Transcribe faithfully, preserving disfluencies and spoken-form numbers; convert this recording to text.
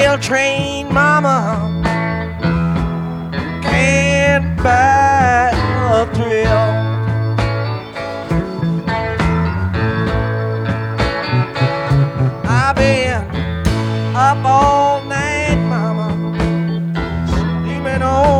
well trained mama can't buy a thrill. I've been up all